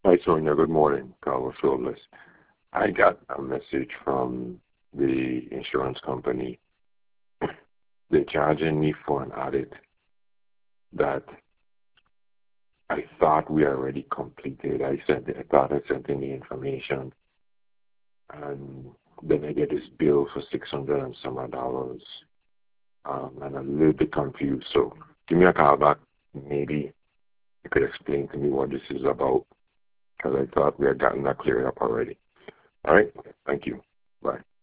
Hi, Sonia. Good morning. Carlos Robles. I got a message from the insurance company. They're charging me for an audit that I thought we already completed. I thought I sent in the information, and then I get this bill for $600 and some odd dollars, and I'm a little bit confused. So give me a call back. Maybe you could explain to me what this is about, because I thought we had gotten that cleared up already. All right? Thank you. Bye.